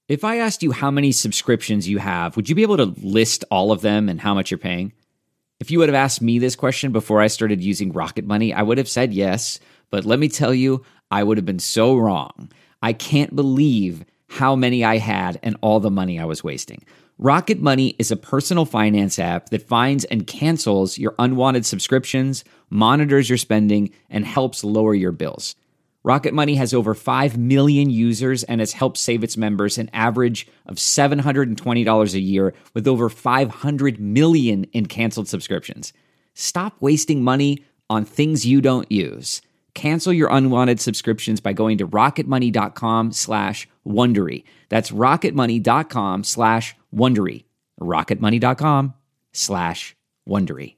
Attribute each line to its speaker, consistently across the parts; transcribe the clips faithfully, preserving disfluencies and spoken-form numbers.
Speaker 1: If I asked you how many subscriptions you have, would you be able to list all of them and how much you're paying? If you would have asked me this question before I started using Rocket Money, I would have said yes, but let me tell you, I would have been so wrong. I can't believe how many I had and all the money I was wasting. Rocket Money is a personal finance app that finds and cancels your unwanted subscriptions, monitors your spending, and helps lower your bills. Rocket Money has over five million users and has helped save its members an average of seven hundred twenty dollars a year with over five hundred million in canceled subscriptions. Stop wasting money on things you don't use. Cancel your unwanted subscriptions by going to rocketmoney.com slash Wondery. That's rocketmoney.com slash Wondery. rocketmoney.com slash Wondery.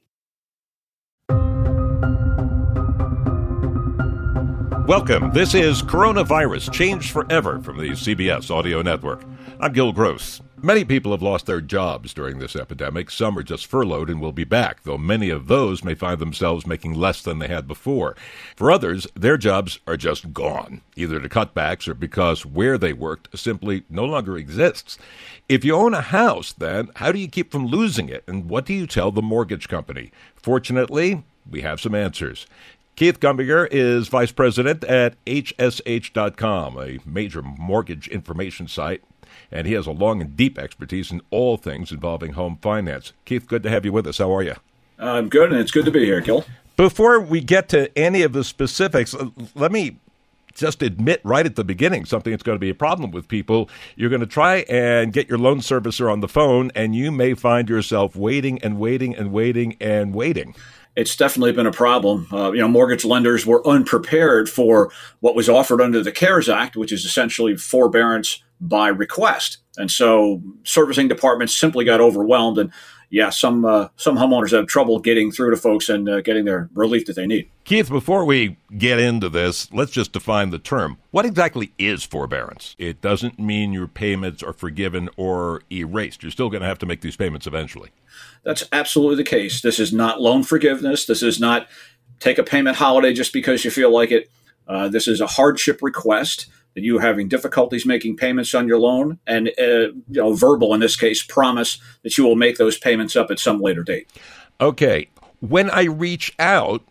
Speaker 2: Welcome. This is Coronavirus Changed Forever from the C B S Audio Network. I'm Gil Gross. Many people have lost their jobs during this epidemic. Some are just furloughed and will be back, though many of those may find themselves making less than they had before. For others, their jobs are just gone, either to cutbacks or because where they worked simply no longer exists. If you own a house, then, how do you keep from losing it, and what do you tell the mortgage company? Fortunately, we have some answers. Keith Gumbiger is vice president at H S H dot com, a major mortgage information site, and he has a long and deep expertise in all things involving home finance. Keith, good to have you with us. How are you?
Speaker 3: I'm good, and it's good to be here, Gil.
Speaker 2: Before we get to any of the specifics, let me just admit right at the beginning something that's going to be a problem with people. You're going to try and get your loan servicer on the phone, and you may find yourself waiting and waiting and waiting and waiting.
Speaker 3: It's definitely been a problem. Uh, you know, mortgage lenders were unprepared for what was offered under the CARES Act, which is essentially forbearance by request. And so servicing departments simply got overwhelmed. And yeah, some uh, some homeowners have trouble getting through to folks and uh, getting their relief that they need.
Speaker 2: Keith, before we get into this, let's just define the term. What exactly is forbearance? It doesn't mean your payments are forgiven or erased. You're still going to have to make these payments eventually.
Speaker 3: That's absolutely the case. This is not loan forgiveness. This is not take a payment holiday just because you feel like it. Uh, this is a hardship request that you're having difficulties making payments on your loan, and uh, you know, verbal in this case, promise that you will make those payments up at some later date.
Speaker 2: Okay. When I reach out,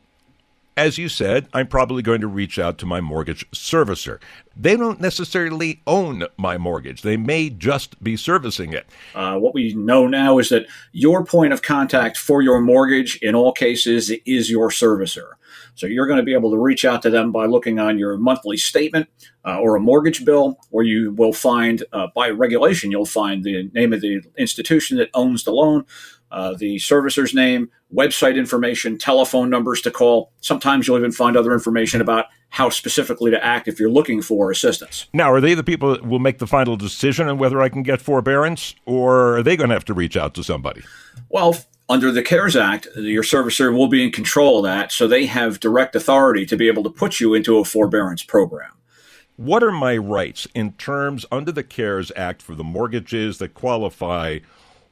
Speaker 2: as you said, I'm probably going to reach out to my mortgage servicer. They don't necessarily own my mortgage. They may just be servicing it.
Speaker 3: Uh, what we know now is that your point of contact for your mortgage in all cases is your servicer. So you're going to be able to reach out to them by looking on your monthly statement uh, or a mortgage bill, where you will find, uh, by regulation, you'll find the name of the institution that owns the loan, uh, the servicer's name, website information, telephone numbers to call. Sometimes you'll even find other information about how specifically to act if you're looking for assistance.
Speaker 2: Now, are they the people that will make the final decision on whether I can get forbearance, or are they going to have to reach out to somebody?
Speaker 3: Well, under the CARES Act, your servicer will be in control of that, so they have direct authority to be able to put you into a forbearance program.
Speaker 2: What are my rights in terms under the CARES Act for the mortgages that qualify?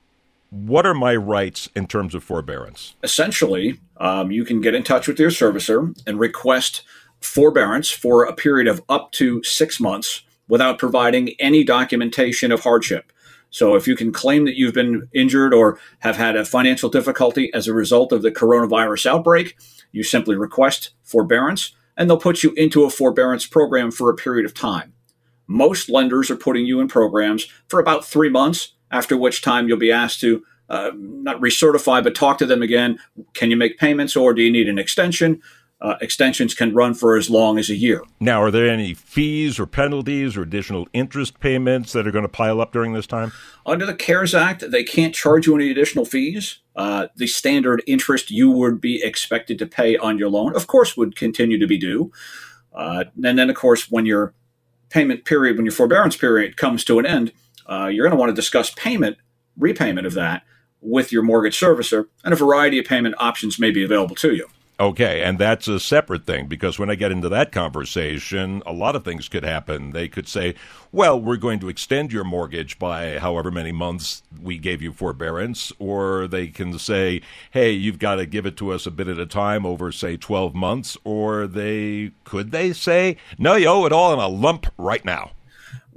Speaker 2: What are my rights in terms of forbearance?
Speaker 3: Essentially, um, you can get in touch with your servicer and request forbearance for a period of up to six months without providing any documentation of hardship. So if you can claim that you've been injured or have had a financial difficulty as a result of the coronavirus outbreak, you simply request forbearance, and they'll put you into a forbearance program for a period of time. Most lenders are putting you in programs for about three months, after which time you'll be asked to uh, not recertify, but talk to them again. Can you make payments, or do you need an extension? Uh, extensions can run for as long as a year.
Speaker 2: Now, are there any fees or penalties or additional interest payments that are going to pile up during this time?
Speaker 3: Under the CARES Act, they can't charge you any additional fees. Uh, the standard interest you would be expected to pay on your loan, of course, would continue to be due. Uh, and then, of course, when your payment period, when your forbearance period comes to an end, uh, you're going to want to discuss payment, repayment of that with your mortgage servicer, and a variety of payment options may be available to you.
Speaker 2: Okay, and that's a separate thing, because when I get into that conversation, a lot of things could happen. They could say, well, we're going to extend your mortgage by however many months we gave you forbearance, or they can say, hey, you've got to give it to us a bit at a time over, say, twelve months, or they could they say, no, you owe it all in a lump right now.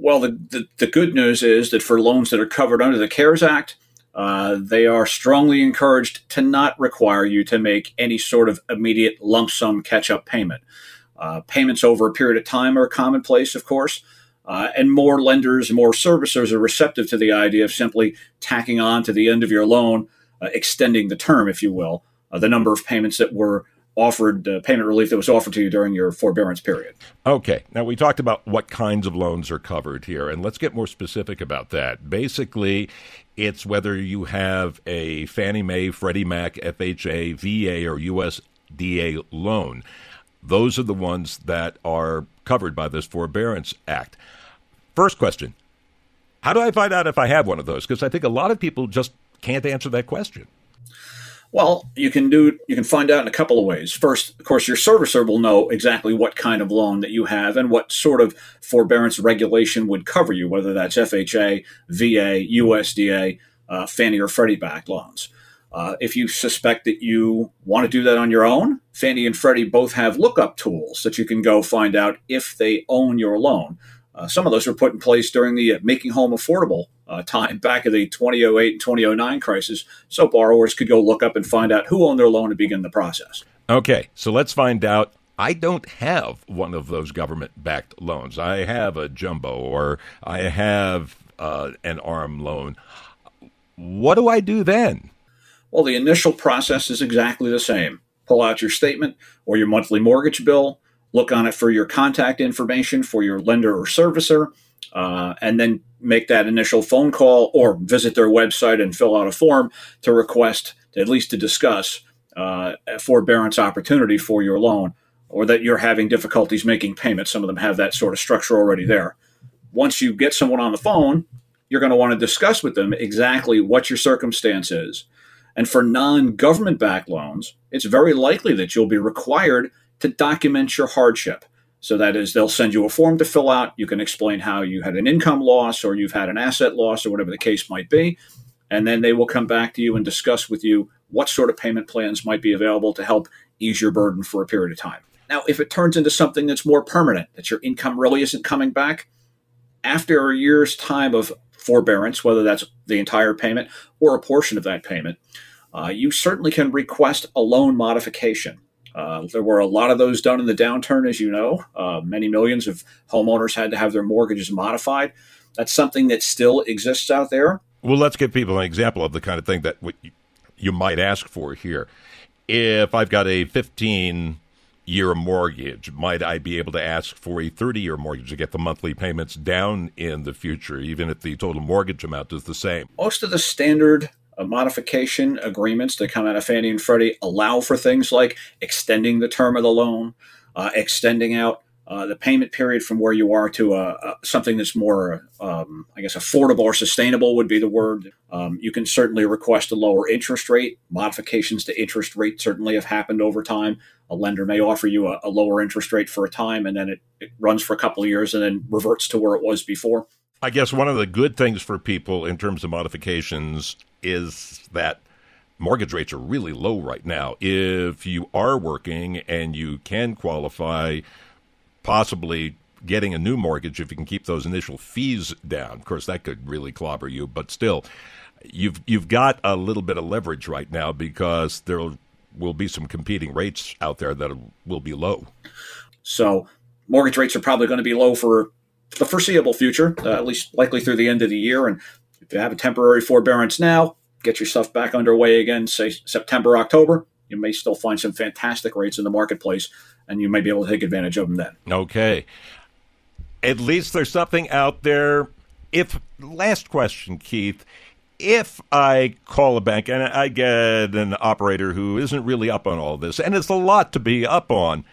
Speaker 3: Well, the, the, the good news is that for loans that are covered under the CARES Act, uh, they are strongly encouraged to not require you to make any sort of immediate lump sum catch-up payment. Uh, payments over a period of time are commonplace, of course, uh, and more lenders, more servicers are receptive to the idea of simply tacking on to the end of your loan, uh, extending the term, if you will, uh, the number of payments that were offered, uh, payment relief that was offered to you during your forbearance period.
Speaker 2: Okay. Now, we talked about what kinds of loans are covered here, and let's get more specific about that. Basically, it's whether you have a Fannie Mae, Freddie Mac, F H A, V A, or U S D A loan. Those are the ones that are covered by this Forbearance Act. First question, how do I find out if I have one of those? Because I think a lot of people just can't answer that question.
Speaker 3: Well, you can do you can find out in a couple of ways. First, of course, your servicer will know exactly what kind of loan that you have and what sort of forbearance regulation would cover you, whether that's F H A, V A, U S D A, uh, Fannie or Freddie backed loans. Uh, if you suspect that you want to do that on your own, Fannie and Freddie both have lookup tools that you can go find out if they own your loan. Uh, some of those were put in place during the uh, Making Home Affordable uh, time back in the two thousand eight and two thousand nine crisis, so borrowers could go look up and find out who owned their loan and begin the process.
Speaker 2: Okay, so let's find out. I don't have one of those government-backed loans. I have a jumbo or I have uh, an ARM loan. What do I do then?
Speaker 3: Well, the initial process is exactly the same. Pull out your statement or your monthly mortgage bill, look on it for your contact information for your lender or servicer, uh, and then make that initial phone call or visit their website and fill out a form to request, to, at least to discuss, uh, a forbearance opportunity for your loan, or that you're having difficulties making payments. Some of them have that sort of structure already there. Once you get someone on the phone, you're going to want to discuss with them exactly what your circumstance is. And for non-government-backed loans, it's very likely that you'll be required to document your hardship. So that is, they'll send you a form to fill out. You can explain how you had an income loss or you've had an asset loss or whatever the case might be. And then they will come back to you and discuss with you what sort of payment plans might be available to help ease your burden for a period of time. Now, if it turns into something that's more permanent, that your income really isn't coming back, after a year's time of forbearance, whether that's the entire payment or a portion of that payment, uh, you certainly can request a loan modification. Uh, there were a lot of those done in the downturn, as you know. Uh, many millions of homeowners had to have their mortgages modified. That's something that still exists out there.
Speaker 2: Well, let's give people an example of the kind of thing that you might ask for here. If I've got a fifteen-year mortgage, might I be able to ask for a thirty-year mortgage to get the monthly payments down in the future, even if the total mortgage amount is the same?
Speaker 3: Most of the standard uh, modification agreements that come out of Fannie and Freddie allow for things like extending the term of the loan, uh, extending out uh, the payment period from where you are to uh, uh, something that's more, um, I guess, affordable or sustainable would be the word. Um, you can certainly request a lower interest rate. Modifications to interest rate certainly have happened over time. A lender may offer you a, a lower interest rate for a time, and then it, it runs for a couple of years and then reverts to where it was before.
Speaker 2: I guess one of the good things for people in terms of modifications is that mortgage rates are really low right now. If you are working and you can qualify, possibly getting a new mortgage if you can keep those initial fees down. Of course, that could really clobber you, but still, you've you've got a little bit of leverage right now because there will be some competing rates out there that will be low.
Speaker 3: So mortgage rates are probably going to be low for the foreseeable future, uh, at least likely through the end of the year. And if you have a temporary forbearance now, get your stuff back underway again, say September, October, you may still find some fantastic rates in the marketplace, and you may be able to take advantage of them then.
Speaker 2: Okay. At least there's something out there. If last question, Keith, if I call a bank and I get an operator who isn't really up on all this, and it's a lot to be up on,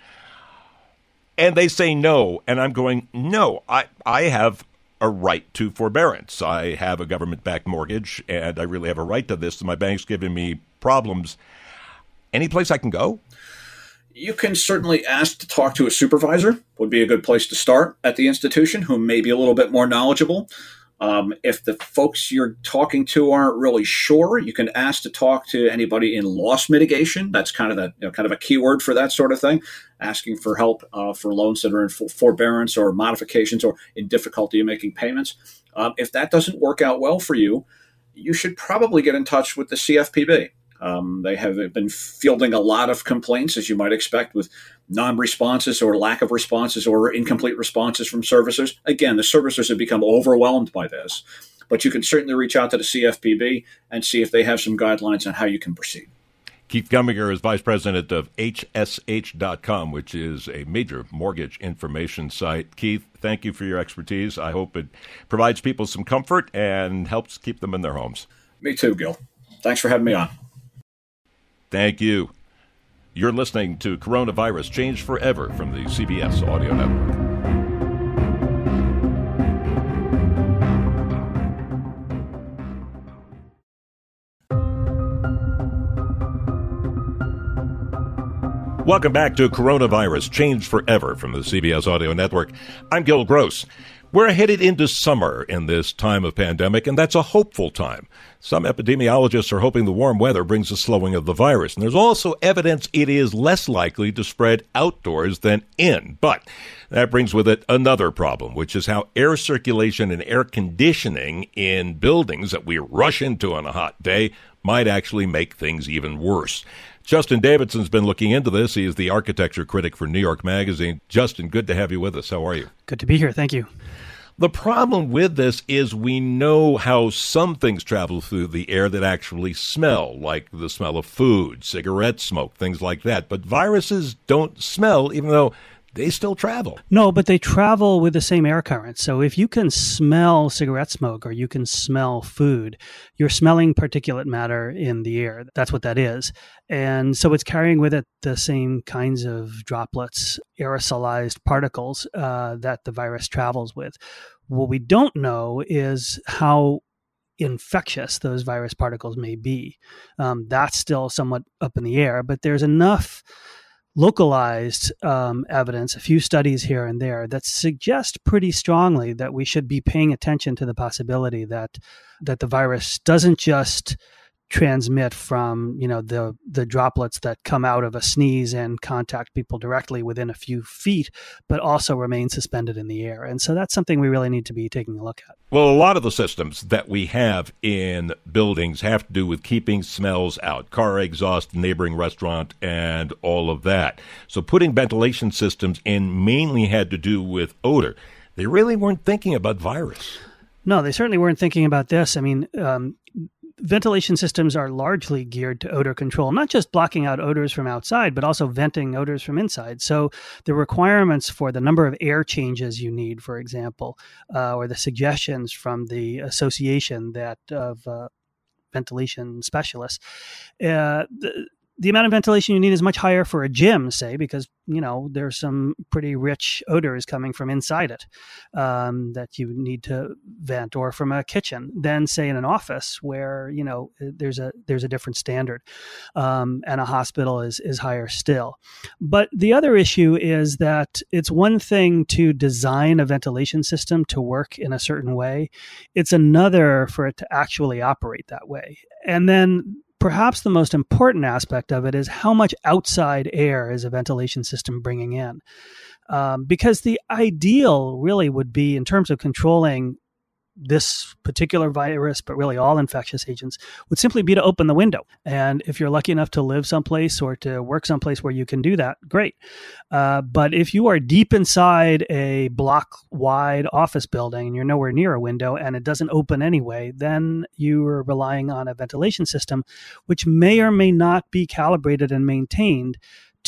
Speaker 2: and they say no, and I'm going, no, I, I have a right to forbearance. I have a government-backed mortgage, and I really have a right to this, and my bank's giving me problems. Any place I can go?
Speaker 3: You can certainly ask to talk to a supervisor, would be a good place to start at the institution, who may be a little bit more knowledgeable. Um, if the folks you're talking to aren't really sure, you can ask to talk to anybody in loss mitigation. That's kind of the you know, kind of a keyword for that sort of thing, asking for help uh, for loans that are in for- forbearance or modifications or in difficulty in making payments. Um, if that doesn't work out well for you, you should probably get in touch with the C F P B. Um, they have been fielding a lot of complaints, as you might expect, with non-responses or lack of responses or incomplete responses from servicers. Again, the servicers have become overwhelmed by this, but you can certainly reach out to the C F P B and see if they have some guidelines on how you can proceed.
Speaker 2: Keith Gumminger is vice president of H S H dot com, which is a major mortgage information site. Keith, thank you for your expertise. I hope it provides people some comfort and helps keep them in their homes.
Speaker 3: Me too, Gil. Thanks for having me on.
Speaker 2: Thank you. You're listening to Coronavirus Changed Forever from the C B S Audio Network. Welcome back to Coronavirus Changed Forever from the C B S Audio Network. I'm Gil Gross. We're headed into summer in this time of pandemic, and that's a hopeful time. Some epidemiologists are hoping the warm weather brings a slowing of the virus, and there's also evidence it is less likely to spread outdoors than in. But that brings with it another problem, which is how air circulation and air conditioning in buildings that we rush into on a hot day might actually make things even worse. Justin Davidson's been looking into this. He is the architecture critic for New York Magazine. Justin, good to have you with us. How are you?
Speaker 4: Good to be here. Thank you.
Speaker 2: The problem with this is we know how some things travel through the air that actually smell, like the smell of food, cigarette smoke, things like that. But viruses don't smell, even though they still travel.
Speaker 4: No, but they travel with the same air current. So if you can smell cigarette smoke or you can smell food, you're smelling particulate matter in the air. That's what that is. And so it's carrying with it the same kinds of droplets, aerosolized particles uh, that the virus travels with. What we don't know is how infectious those virus particles may be. Um, that's still somewhat up in the air, but there's enough localized um, evidence, a few studies here and there, that suggest pretty strongly that we should be paying attention to the possibility that that the virus doesn't just transmit from, you know, the the droplets that come out of a sneeze and contact people directly within a few feet, but also remain suspended in the air. And so that's something we really need to be taking a look at.
Speaker 2: Well, a lot of the systems that we have in buildings have to do with keeping smells out, car exhaust, neighboring restaurant, and all of that. So putting ventilation systems in mainly had to do with odor. They really weren't thinking about virus.
Speaker 4: No, they certainly weren't thinking about this. I mean, um, ventilation systems are largely geared to odor control, not just blocking out odors from outside, but also venting odors from inside. So the requirements for the number of air changes you need, for example, uh, or the suggestions from the association that of uh, ventilation specialists, uh, the, the amount of ventilation you need is much higher for a gym, say, because, you know, there's some pretty rich odors coming from inside it um, that you need to vent, or from a kitchen than, say, in an office where, you know, there's a there's a different standard, um, and a hospital is is higher still. But the other issue is that it's one thing to design a ventilation system to work in a certain way. It's another for it to actually operate that way. And then perhaps the most important aspect of it is how much outside air is a ventilation system bringing in. Um, because the ideal really would be, in terms of controlling this particular virus, but really all infectious agents, would simply be to open the window. And if you're lucky enough to live someplace or to work someplace where you can do that, great. Uh, but if you are deep inside a block-wide office building and you're nowhere near a window and it doesn't open anyway, then you are relying on a ventilation system, which may or may not be calibrated and maintained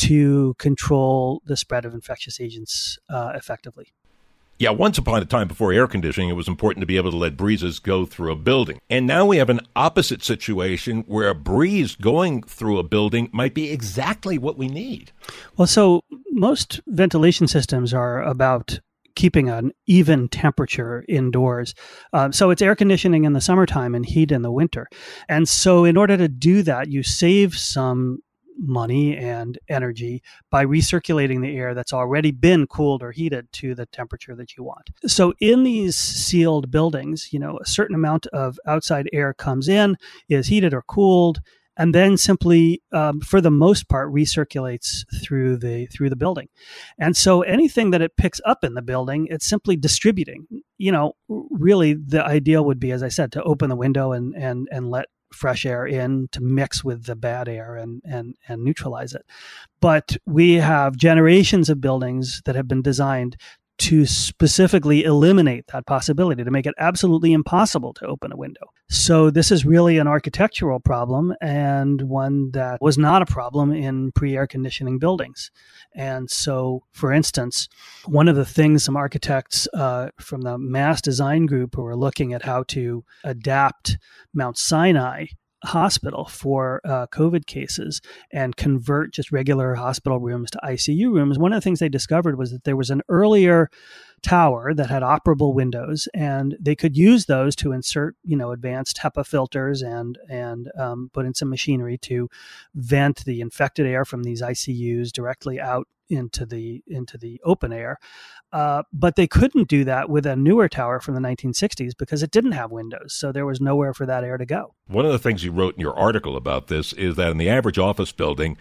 Speaker 4: to control the spread of infectious agents uh, effectively.
Speaker 2: Yeah, once upon a time before air conditioning, it was important to be able to let breezes go through a building. And now we have an opposite situation where a breeze going through a building might be exactly what we need.
Speaker 4: Well, so most ventilation systems are about keeping an even temperature indoors. Uh, so it's air conditioning in the summertime and heat in the winter. And so in order to do that, you save some money and energy by recirculating the air that's already been cooled or heated to the temperature that you want. So in these sealed buildings, you know, a certain amount of outside air comes in, is heated or cooled, and then simply, um, for the most part, recirculates through the through the building. And so anything that it picks up in the building, it's simply distributing. You know, really the ideal would be, as I said, to open the window and and and let fresh air in to mix with the bad air and and and neutralize it. But we have generations of buildings that have been designed to specifically eliminate that possibility, to make it absolutely impossible to open a window. So this is really an architectural problem, and one that was not a problem in pre-air conditioning buildings. And so, for instance, one of the things some architects uh, from the Mass Design Group who are looking at how to adapt Mount Sinai Hospital for uh, COVID cases and convert just regular hospital rooms to I C U rooms, one of the things they discovered was that there was an earlier tower that had operable windows, and they could use those to insert, you know, advanced HEPA filters and and um, put in some machinery to vent the infected air from these I C Us directly out into the into the open air. Uh, but they couldn't do that with a newer tower from the nineteen sixties because it didn't have windows. So there was nowhere for that air to go.
Speaker 2: One of the things you wrote in your article about this is that in the average office building,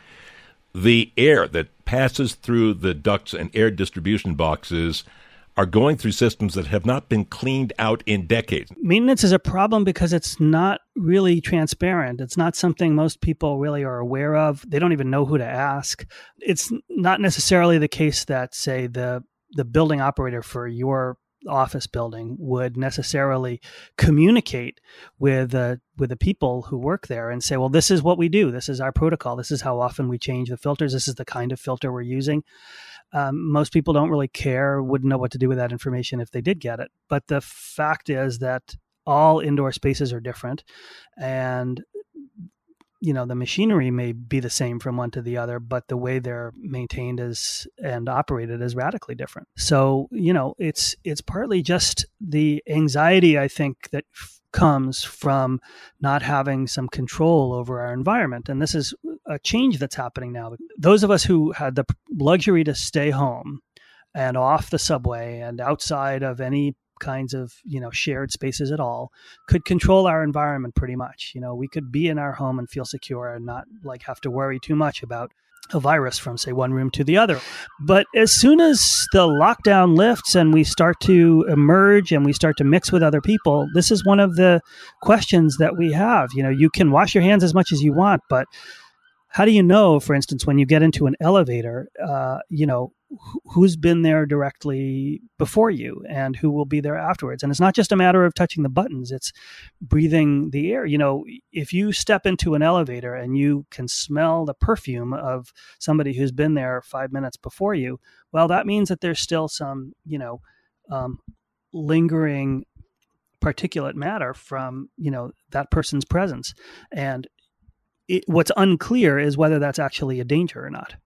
Speaker 2: the air that passes through the ducts and air distribution boxes are going through systems that have not been cleaned out in decades.
Speaker 4: Maintenance is a problem because it's not really transparent. It's not something most people really are aware of. They don't even know who to ask. It's not necessarily the case that, say, the the building operator for your office building would necessarily communicate with uh, with the people who work there and say, well, this is what we do. This is our protocol. This is how often we change the filters. This is the kind of filter we're using. Um, most people don't really care, wouldn't know what to do with that information if they did get it. But the fact is that all indoor spaces are different, and you know, the machinery may be the same from one to the other, but the way they're maintained is and operated is radically different. So, you know, it's it's partly just the anxiety, I think, that f- comes from not having some control over our environment. And this is a change that's happening now. Those of us who had the luxury to stay home and off the subway and outside of any kinds of, you know, shared spaces at all, could control our environment pretty much. You know, we could be in our home and feel secure and not like have to worry too much about a virus from, say, one room to the other. But as soon as the lockdown lifts and we start to emerge and we start to mix with other people, this is one of the questions that we have. You know, you can wash your hands as much as you want, but how do you know, for instance, when you get into an elevator, uh, you know, who's been there directly before you and who will be there afterwards? And it's not just a matter of touching the buttons, it's breathing the air. You know, if you step into an elevator and you can smell the perfume of somebody who's been there five minutes before you, well, that means that there's still some, you know, um, lingering particulate matter from, you know, that person's presence. And it, what's unclear is whether that's actually a danger or not.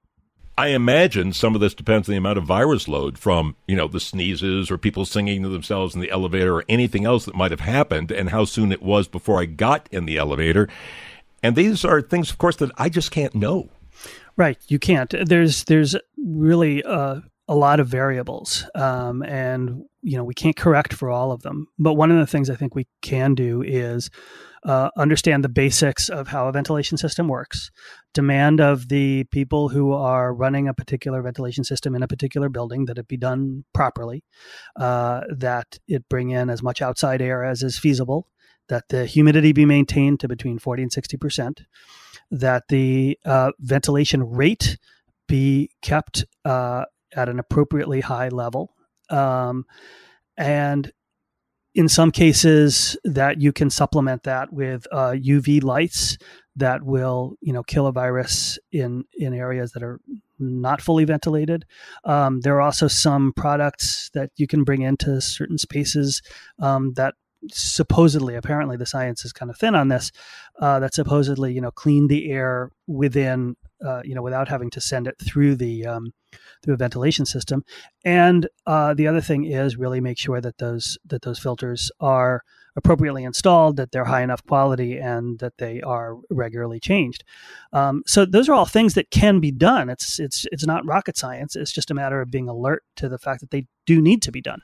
Speaker 2: I imagine some of this depends on the amount of virus load from, you know, the sneezes or people singing to themselves in the elevator or anything else that might have happened and how soon it was before I got in the elevator. And these are things, of course, that I just can't know.
Speaker 4: Right. You can't. There's there's really uh, a lot of variables, um, and, you know, we can't correct for all of them. But one of the things I think we can do is Uh, understand the basics of how a ventilation system works, demand of the people who are running a particular ventilation system in a particular building that it be done properly, uh, that it bring in as much outside air as is feasible, that the humidity be maintained to between forty and sixty percent, that the uh, ventilation rate be kept uh, at an appropriately high level, um, and in some cases that you can supplement that with uh, U V lights that will, you know, kill a virus in, in areas that are not fully ventilated. Um, there are also some products that you can bring into certain spaces um, that supposedly, apparently the science is kind of thin on this, uh, that supposedly, you know, clean the air within uh, you know, without having to send it through the um, through a ventilation system. And uh, the other thing is really make sure that those that those filters are appropriately installed, that they're high enough quality, and that they are regularly changed. Um, so those are all things that can be done. It's it's it's not rocket science. It's just a matter of being alert to the fact that they do need to be done.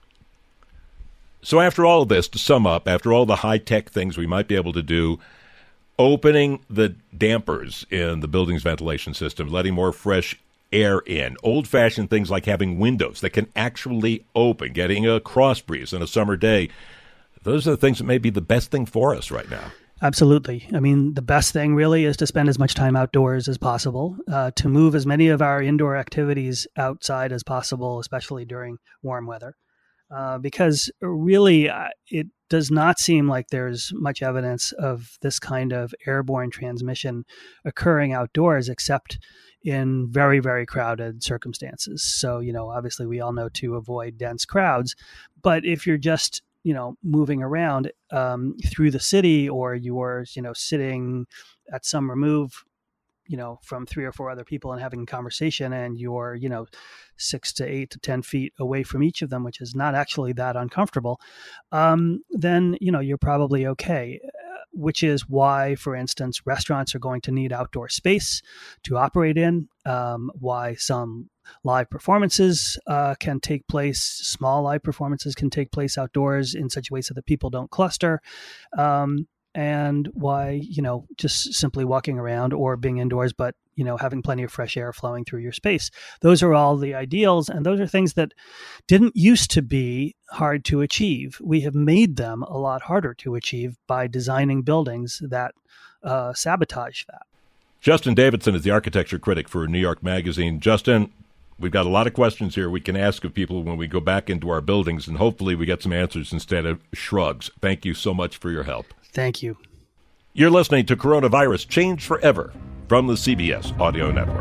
Speaker 2: So after all of this, to sum up, after all the high-tech things we might be able to do, opening the dampers in the building's ventilation system, letting more fresh air in, old-fashioned things like having windows that can actually open, getting a cross breeze on a summer day, those are the things that may be the best thing for us right now.
Speaker 4: Absolutely. I mean, the best thing really is to spend as much time outdoors as possible, uh, to move as many of our indoor activities outside as possible, especially during warm weather. Uh, because really, uh, it does not seem like there's much evidence of this kind of airborne transmission occurring outdoors, except in very, very crowded circumstances. So, you know, obviously we all know to avoid dense crowds, but if you're just, you know, moving around um, through the city, or you're, you know, sitting at some remove, you know, from three or four other people and having a conversation, and you're, you know, six to eight to ten feet away from each of them, which is not actually that uncomfortable, um, then, you know, you're probably okay. Which is why, for instance, restaurants are going to need outdoor space to operate in, um, why some live performances uh, can take place, small live performances can take place outdoors in such a way so that people don't cluster. Um, and why, you know, just simply walking around or being indoors, but, you know, having plenty of fresh air flowing through your space. Those are all the ideals. And those are things that didn't used to be hard to achieve. We have made them a lot harder to achieve by designing buildings that uh, sabotage that.
Speaker 2: Justin Davidson is the architecture critic for New York Magazine. Justin, we've got a lot of questions here we can ask of people when we go back into our buildings, and hopefully we get some answers instead of shrugs. Thank you so much for your help.
Speaker 4: Thank you.
Speaker 2: You're listening to Coronavirus Changed Forever from the C B S Audio Network.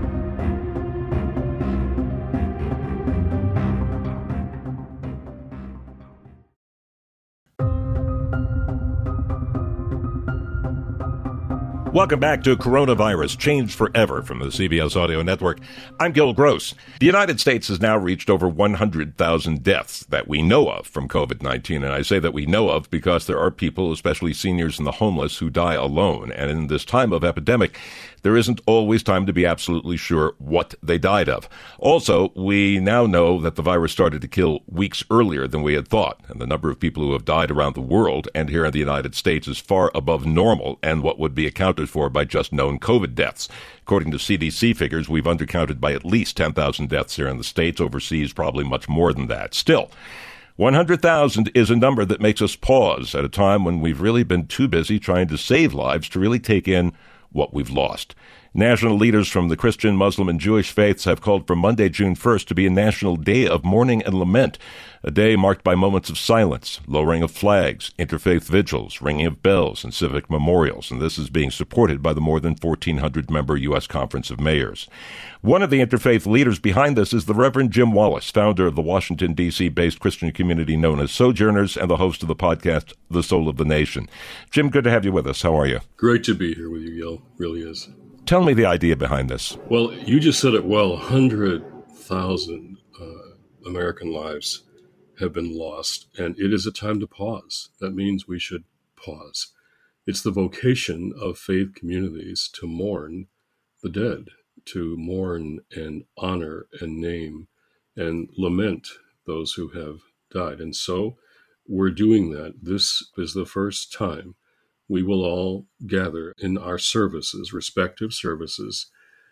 Speaker 2: Welcome back to Coronavirus Changed Forever from the C B S Audio Network. I'm Gil Gross. The United States has now reached over one hundred thousand deaths that we know of from COVID nineteen. And I say that we know of because there are people, especially seniors and the homeless, who die alone. And in this time of epidemic, there isn't always time to be absolutely sure what they died of. Also, we now know that the virus started to kill weeks earlier than we had thought. And the number of people who have died around the world and here in the United States is far above normal and what would be accounted for by just known COVID deaths. According to C D C figures, we've undercounted by at least ten thousand deaths here in the States. Overseas, probably much more than that. Still, one hundred thousand is a number that makes us pause at a time when we've really been too busy trying to save lives to really take in what we've lost. National leaders from the Christian, Muslim, and Jewish faiths have called for Monday, June first, to be a national day of mourning and lament, a day marked by moments of silence, lowering of flags, interfaith vigils, ringing of bells, and civic memorials. And this is being supported by the more than fourteen hundred member U S Conference of Mayors. One of the interfaith leaders behind this is the Reverend Jim Wallis, founder of the Washington, D C-based Christian community known as Sojourners and the host of the podcast, The Soul of the Nation. Jim, good to have you with us. How are you?
Speaker 5: Great to be here with you, Gil. Really is.
Speaker 2: Tell me the idea behind this.
Speaker 5: Well, you just said it well. one hundred thousand uh, American lives have been lost, and it is a time to pause. That means we should pause. It's the vocation of faith communities to mourn the dead, to mourn and honor and name and lament those who have died. And so we're doing that. This is the first time we will all gather in our services, respective services,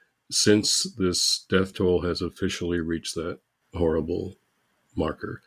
Speaker 5: since this death toll has officially reached that horrible marker.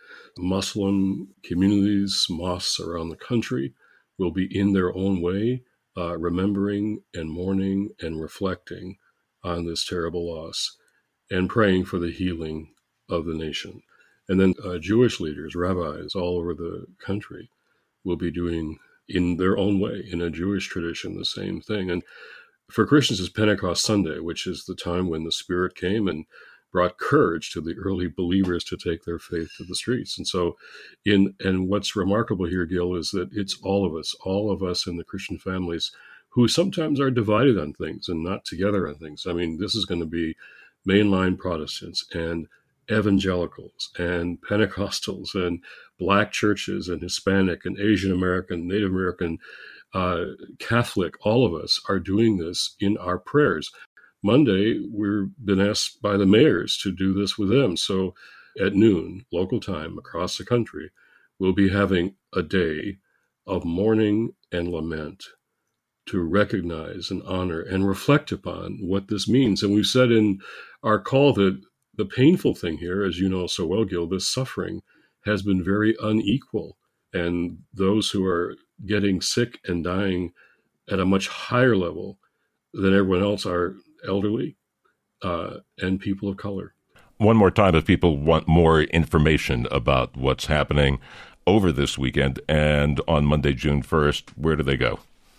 Speaker 5: Muslim communities, mosques around the country will be in their own way, uh, remembering and mourning and reflecting on this terrible loss and praying for the healing of the nation. And then uh, Jewish leaders, rabbis all over the country will be doing in their own way, in a Jewish tradition, the same thing. And for Christians, it's Pentecost Sunday, which is the time when the Spirit came and brought courage to the early believers to take their faith to the streets. And so, in and what's remarkable here, Gil, is that it's all of us, all of us in the Christian families who sometimes are divided on things and not together on things. I mean, this is going to be mainline Protestants and evangelicals and Pentecostals and Black churches and Hispanic and Asian American, Native American, uh, Catholic. All of us are doing this in our prayers. Monday, we've been asked by the mayors to do this with them. So at noon, local time across the country, we'll be having a day of mourning and lament to recognize and honor and reflect upon what this means. And we've said in our call that the painful thing here, as you know so well, Gil, this suffering has been very unequal. And those who are getting sick and dying at a much higher level than everyone else are elderly uh, and people of color.
Speaker 2: One more time, if people want more information about what's happening over this weekend and on Monday, June first, where do they go?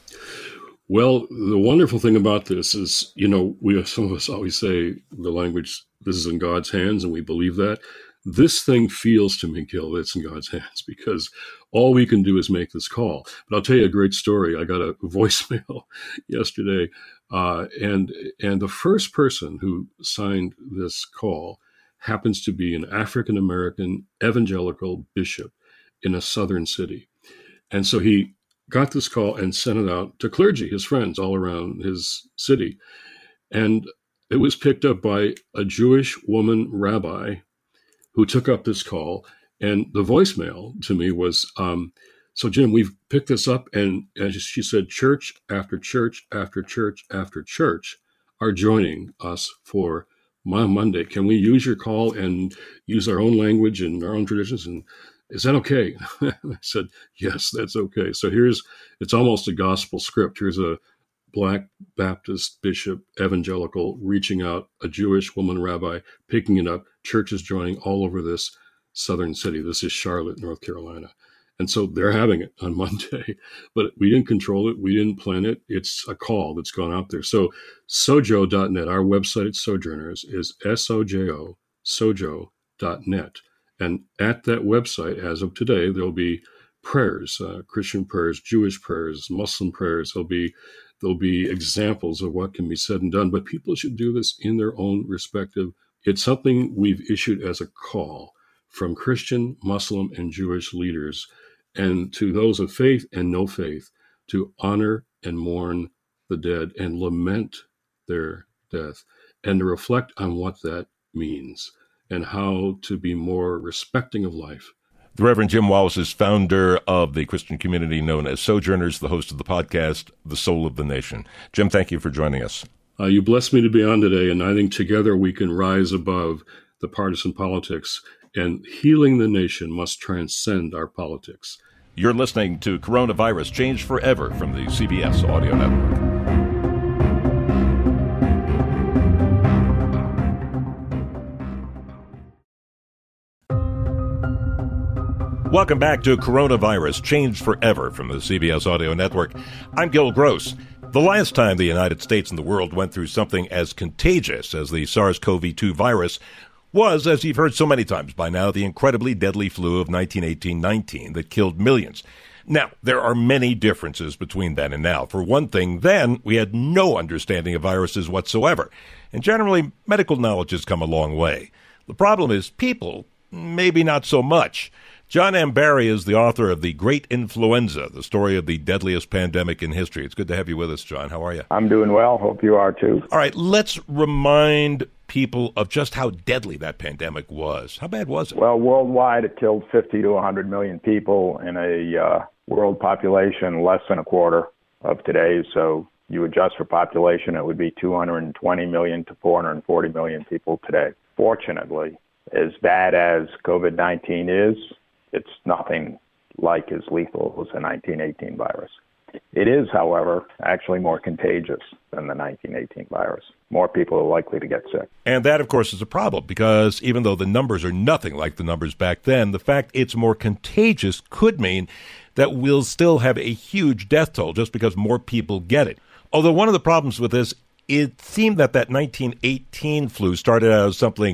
Speaker 5: Well, the wonderful thing about this is, you know, we some of us always say the language, this is in God's hands, and we believe that. This thing feels to me, Gil, it's in God's hands, because all we can do is make this call. But I'll tell you a great story. I got a voicemail yesterday, uh, and and the first person who signed this call happens to be an African-American evangelical bishop in a southern city. And so he got this call and sent it out to clergy, his friends all around his city. And it was picked up by a Jewish woman rabbi who took up this call. And the voicemail to me was, um, so Jim, we've picked this up. And as she said, church after church after church after church are joining us for my Monday. Can we use your call and use our own language and our own traditions? And is that okay? I said, yes, that's okay. So here's, it's almost a gospel script. Here's a Black Baptist bishop, evangelical, reaching out, a Jewish woman rabbi, picking it up, churches joining all over this southern city. This is Charlotte, North Carolina. And so they're having it on Monday, but we didn't control it. We didn't plan it. It's a call that's gone out there. So sojo dot net, our website at Sojourners is S O J O, sojo dot net. And at that website, as of today, there'll be prayers, uh, Christian prayers, Jewish prayers, Muslim prayers. There'll be there'll be examples of what can be said and done. But people should do this in their own respective. It's something we've issued as a call from Christian, Muslim, and Jewish leaders, and to those of faith and no faith, to honor and mourn the dead and lament their death, and to reflect on what that means and how to be more respecting of life.
Speaker 2: The Reverend Jim Wallis is founder of the Christian community known as Sojourners, the host of the podcast, The Soul of the Nation. Jim, thank you for joining us.
Speaker 5: Uh, you blessed me to be on today, and I think together we can rise above the partisan politics, and healing the nation must transcend our politics.
Speaker 2: You're listening to Coronavirus Changed Forever from the C B S Audio Network. Welcome back to Coronavirus Changed Forever from the C B S Audio Network. I'm Gil Gross. The last time the United States and the world went through something as contagious as the SARS-C o V two virus was, as you've heard so many times by now, the incredibly deadly flu of nineteen eighteen nineteen that killed millions. Now, there are many differences between then and now. For one thing, then we had no understanding of viruses whatsoever, and generally medical knowledge has come a long way. The problem is people, maybe not so much. John M. Barry is the author of The Great Influenza, the story of the deadliest pandemic in history. It's good to have you with us, John. How are you?
Speaker 6: I'm doing well. Hope you are, too.
Speaker 2: All right, let's remind people of just how deadly that pandemic was. How bad was it?
Speaker 6: Well, worldwide, it killed fifty to one hundred million people in a uh, world population less than a quarter of today's. So you adjust for population, it would be two hundred twenty million to four hundred forty million people today. Fortunately, as bad as COVID nineteen is, it's nothing like as lethal as the nineteen eighteen virus. It is, however, actually more contagious than the nineteen eighteen virus. More people are likely to get sick.
Speaker 2: And that, of course, is a problem because even though the numbers are nothing like the numbers back then, the fact it's more contagious could mean that we'll still have a huge death toll just because more people get it. Although one of the problems with this, it seemed that that nineteen eighteen flu started out as something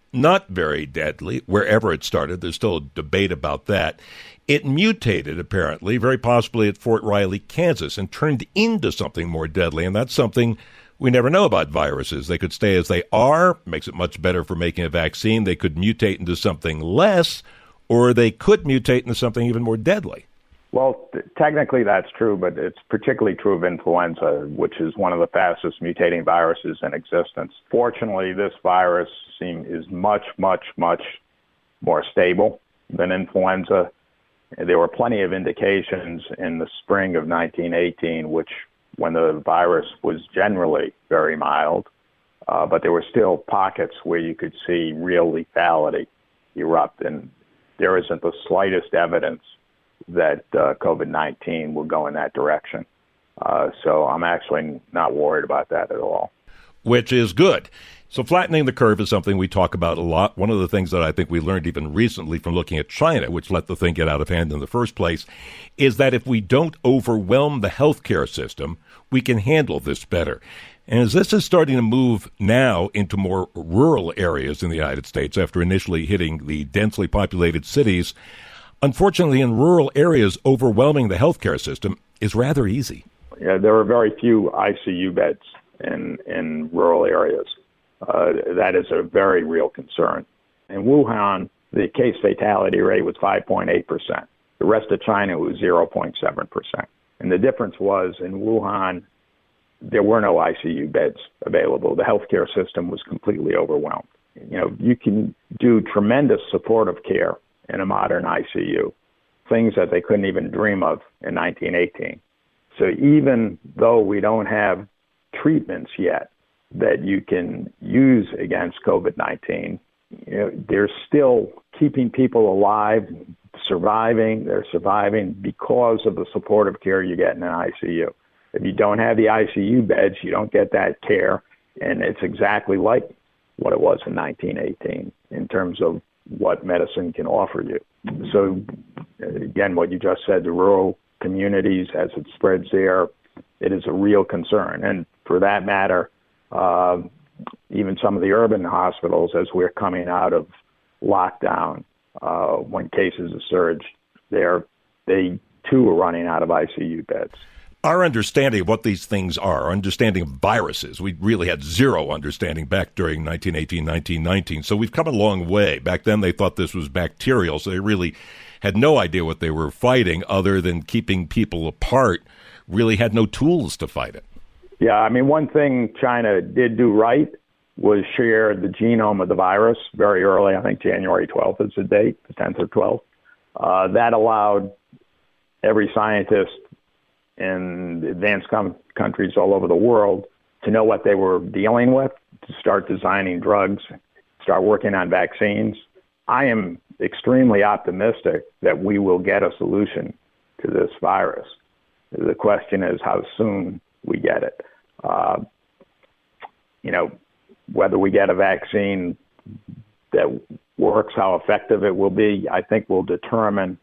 Speaker 2: not very deadly wherever it started. There's still a debate about that. It mutated, apparently, very possibly at Fort Riley, Kansas, and turned into something more deadly. And that's something we never know about viruses. They could stay as they are, makes it much better for making a vaccine. They could mutate into something less, or they could mutate into something even more deadly.
Speaker 6: Well, th- technically that's true, but it's particularly true of influenza, which is one of the fastest mutating viruses in existence. Fortunately, this virus seem, is much, much, much more stable than influenza. There were plenty of indications in the spring of nineteen eighteen, which when the virus was generally very mild, uh, but there were still pockets where you could see real lethality erupt, and there isn't the slightest evidence that uh, COVID nineteen will go in that direction. Uh, so I'm actually not worried about that at all.
Speaker 2: Which is good. So flattening the curve is something we talk about a lot. One of the things that I think we learned even recently from looking at China, which let the thing get out of hand in the first place, is that if we don't overwhelm the healthcare system, we can handle this better. And as this is starting to move now into more rural areas in the United States after initially hitting the densely populated cities, unfortunately in rural areas, overwhelming the healthcare system is rather easy.
Speaker 6: Yeah, there are very few I C U beds in, in rural areas. Uh, that is a very real concern. In Wuhan, the case fatality rate was five point eight percent. The rest of China was zero point seven percent. And the difference was in Wuhan, there were no I C U beds available. The healthcare system was completely overwhelmed. You know, you can do tremendous supportive care in a modern I C U, things that they couldn't even dream of in nineteen eighteen. So even though we don't have treatments yet that you can use against COVID nineteen, you know, they're still keeping people alive, surviving. They're surviving because of the supportive care you get in an I C U. If you don't have the I C U beds, you don't get that care, and it's exactly like what it was in nineteen eighteen in terms of what medicine can offer you. So, again, what you just said, the rural communities, as it spreads there, it is a real concern. And for that matter, uh, even some of the urban hospitals, as we're coming out of lockdown, uh, when cases have surged, they're, they too are running out of I C U beds.
Speaker 2: Our understanding of what these things are, our understanding of viruses, we really had zero understanding back during nineteen eighteen, nineteen nineteen. So we've come a long way. Back then they thought this was bacterial, so they really had no idea what they were fighting other than keeping people apart, really had no tools to fight it.
Speaker 6: Yeah, I mean, one thing China did do right was share the genome of the virus very early. I think January twelfth is the date, the tenth or twelfth. Uh, that allowed every scientist in advanced com- countries all over the world to know what they were dealing with, to start designing drugs, start working on vaccines. I am extremely optimistic that we will get a solution to this virus. The question is how soon we get it. Uh, you know, whether we get a vaccine that works, how effective it will be, I think will determine.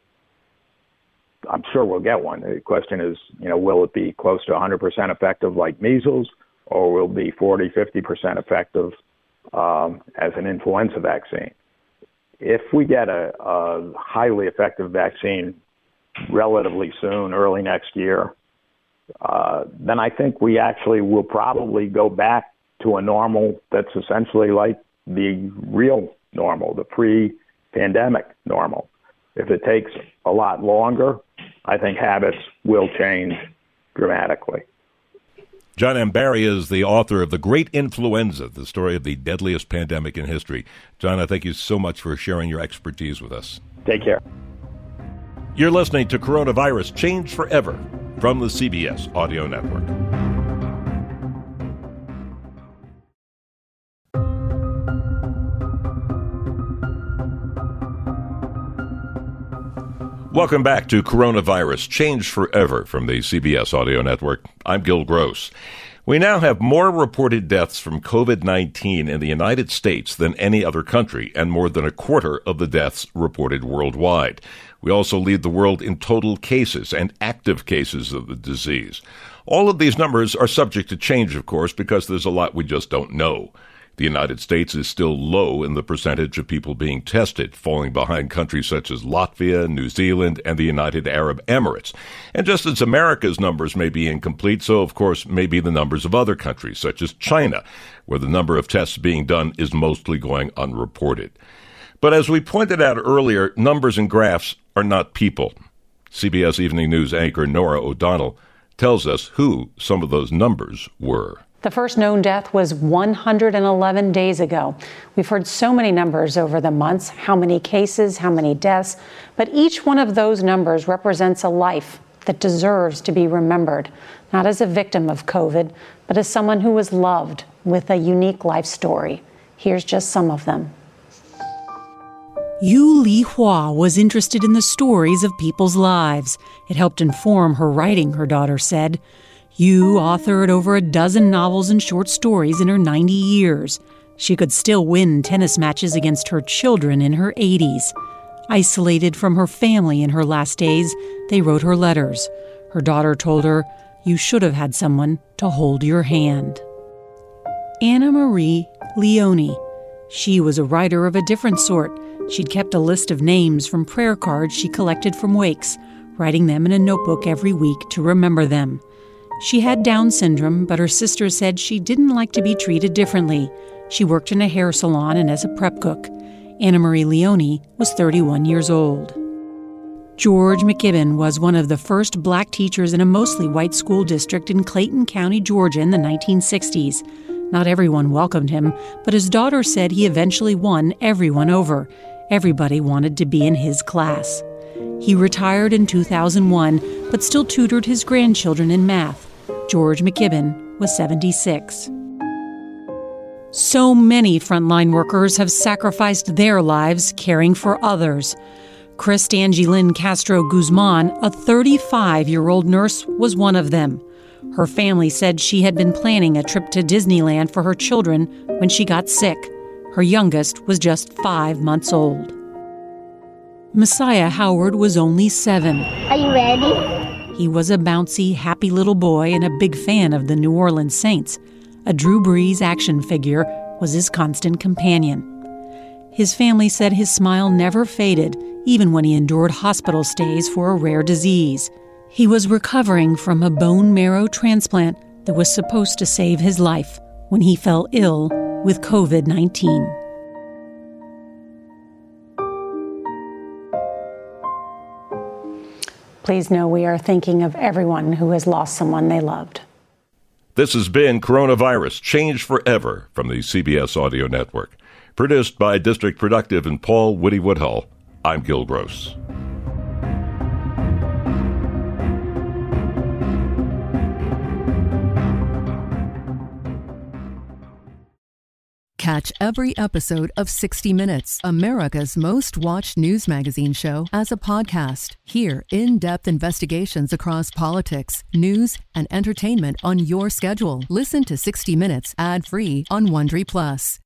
Speaker 6: I'm sure we'll get one. The question is, you know, will it be close to one hundred percent effective like measles, or will it be forty, fifty percent effective um, as an influenza vaccine? If we get a, a highly effective vaccine relatively soon, early next year, uh, then I think we actually will probably go back to a normal that's essentially like the real normal, the pre-pandemic normal. If it takes a lot longer, I think habits will change dramatically.
Speaker 2: John Ambari is the author of The Great Influenza, the story of the deadliest pandemic in history. John, I thank you so much for sharing your expertise with us.
Speaker 6: Take care.
Speaker 2: You're listening to Coronavirus Change Forever from the C B S Audio Network. Welcome back to Coronavirus Change Forever from the C B S Audio Network. I'm Gil Gross. We now have more reported deaths from COVID nineteen in the United States than any other country, and more than a quarter of the deaths reported worldwide. We also lead the world in total cases and active cases of the disease. All of these numbers are subject to change, of course, because there's a lot we just don't know. The United States is still low in the percentage of people being tested, falling behind countries such as Latvia, New Zealand, and the United Arab Emirates. And just as America's numbers may be incomplete, so of course may be the numbers of other countries, such as China, where the number of tests being done is mostly going unreported. But as we pointed out earlier, numbers and graphs are not people. C B S Evening News anchor Norah O'Donnell tells us who some of those numbers were.
Speaker 7: The first known death was one hundred eleven days ago. We've heard so many numbers over the months, how many cases, how many deaths, but each one of those numbers represents a life that deserves to be remembered, not as a victim of COVID, but as someone who was loved with a unique life story. Here's just some of them.
Speaker 8: Yu Li Hua was interested in the stories of people's lives. It helped inform her writing, her daughter said. Yu authored over a dozen novels and short stories in her ninety years. She could still win tennis matches against her children in her eighties. Isolated from her family in her last days, they wrote her letters. Her daughter told her, "You should have had someone to hold your hand." Anna Marie Leone. She was a writer of a different sort. She'd kept a list of names from prayer cards she collected from wakes, writing them in a notebook every week to remember them. She had Down syndrome, but her sister said she didn't like to be treated differently. She worked in a hair salon and as a prep cook. Anna Marie Leone was thirty-one years old. George McKibben was one of the first black teachers in a mostly white school district in Clayton County, Georgia in the nineteen sixties. Not everyone welcomed him, but his daughter said he eventually won everyone over. Everybody wanted to be in his class. He retired in two thousand one, but still tutored his grandchildren in math. George McKibben was seventy-six. So many frontline workers have sacrificed their lives caring for others. Kristangeline Castro Guzman, a thirty-five-year-old nurse, was one of them. Her family said she had been planning a trip to Disneyland for her children when she got sick. Her youngest was just five months old. Messiah Howard was only seven.
Speaker 9: Are you ready?
Speaker 8: He was a bouncy, happy little boy and a big fan of the New Orleans Saints. A Drew Brees action figure was his constant companion. His family said his smile never faded, even when he endured hospital stays for a rare disease. He was recovering from a bone marrow transplant that was supposed to save his life when he fell ill with covid nineteen.
Speaker 7: Please know we are thinking of everyone who has lost someone they loved.
Speaker 2: This has been Coronavirus, Changed Forever from the C B S Audio Network. Produced by District Productive and Paul Woody Woodhull. I'm Gil Gross.
Speaker 10: Catch every episode of sixty minutes, America's most watched news magazine show, as a podcast. Hear in-depth investigations across politics, news, and entertainment on your schedule. Listen to sixty minutes ad-free on Wondery Plus.